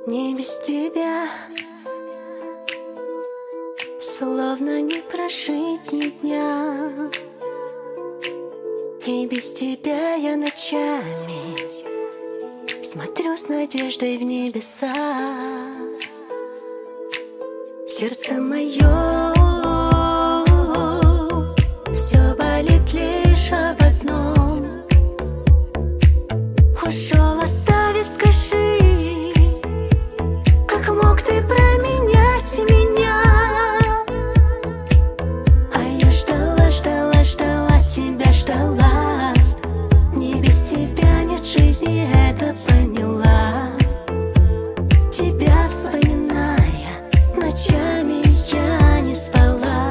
Не без тебя словно не прожить ни дня. И без тебя я ночами смотрю с надеждой в небеса. Сердце мое все болит лишь об одном. Ушел, оставив, скажи, как мог ты променять меня? А я ждала, ждала, ждала тебя, ждала. Не без тебя нет жизни, это поняла. Тебя вспоминая, ночами я не спала.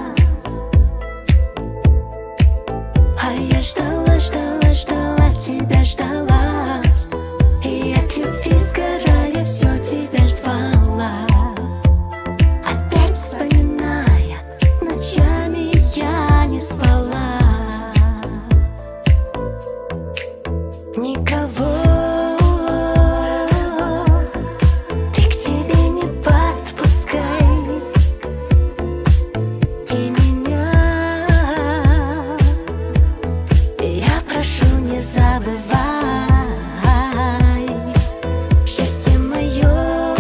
А я ждала, ждала, ждала тебя, ждала. И от любви сгорая все тебя звала. Опять вспоминая, ночами я не спала. Никого ты к себе не подпускай. И меня я прошу, не забывай. Счастье мое,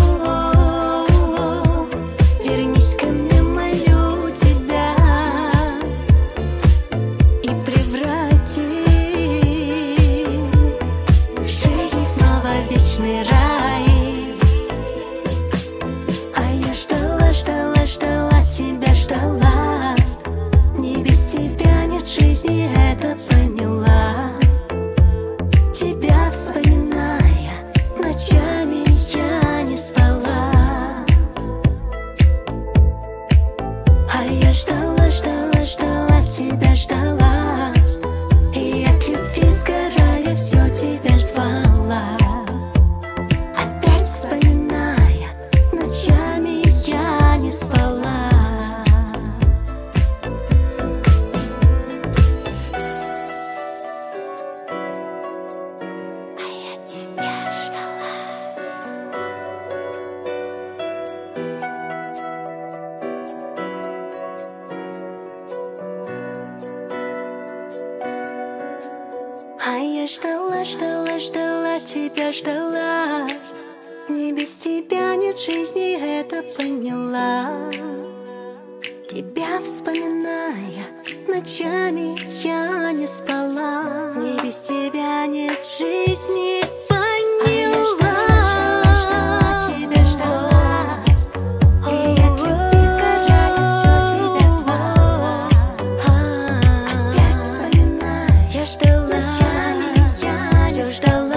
вернись ко мне, молю тебя, и преврати жизнь снова в вечный рай. А я ждала, ждала, ждала тебя, ждала. Не без тебя нет жизни, это поняла. Тебя вспоминая, ночами я не спала. А я ждала, ждала, ждала тебя, ждала. И от любви сгорая все тебя звала. Опять вспоминая, ночами я не спала. А я тебя ждала. А я ждала, ждала, ждала тебя, ждала. Не без тебя нет жизни, это поняла. Тебя вспоминая, ночами я не спала. Не без тебя нет жизни, поняла. А я ждала, ждала, тебя ждала. И от любви сгорая все тебя звала. Опять вспоминая, я ждала, ночами я все ждала.